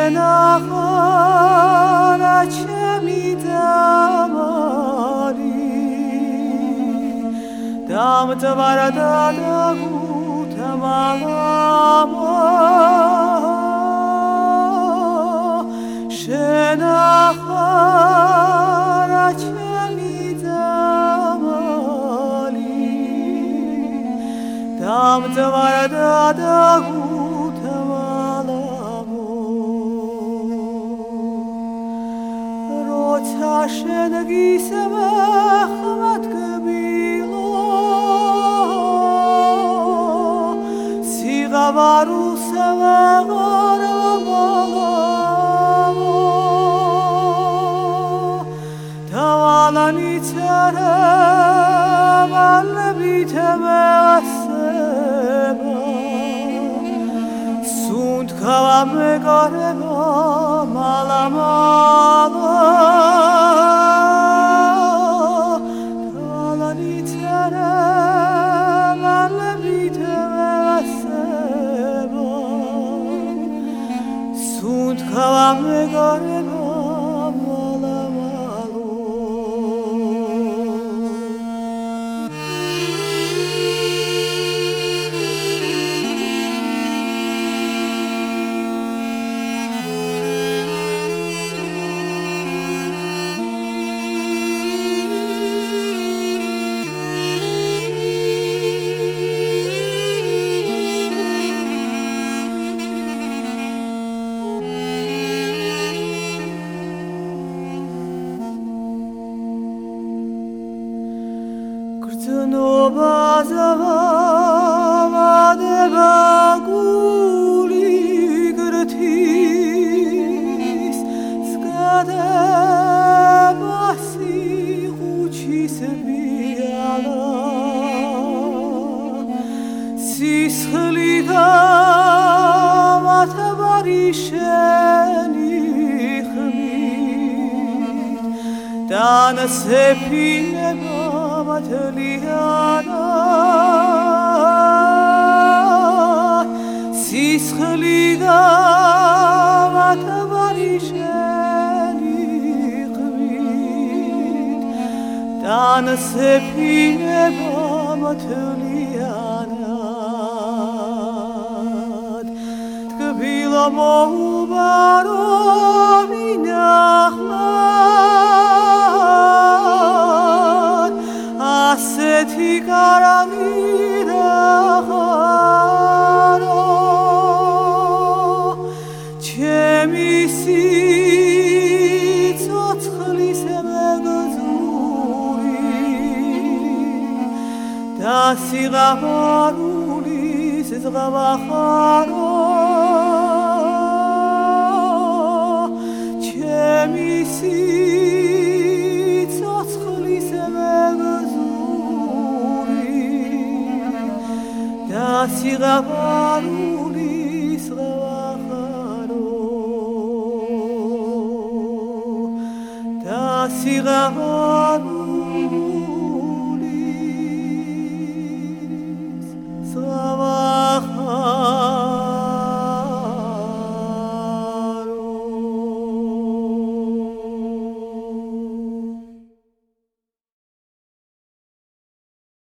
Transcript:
შენახარა ჩემი დამარი დამწვარა და დაგუთმალამა შენახარა ჩემი დამარი დამწვარა და დაგუთმალამა როცა შენ გისმე ხმათკბილო სიღავარულს ვეღარ მალავო თავალანიცერე მალებით მესება სუნთქავა მეკარება მალამალა თავალანიცერე მალებით მესება სუნთქავა მეკარება ნობაზავადება გული გრთის სკადებასი ხუჩის ბიალა სისხლი გამათბარი შენი ხმით დანსეფინება მათლიანა სისხლი გამათბარი შენი ხმით დანსეფინება მათლიანა თკბილო მოუბარო მინახლა ასეთი კარგი დახარო ჩემი სიცოცხლის მეგზური და სიღავარულის ზღვახარო ჩემი სიცოცხლის სიღავარულის ზღვახარო და სიღავარულის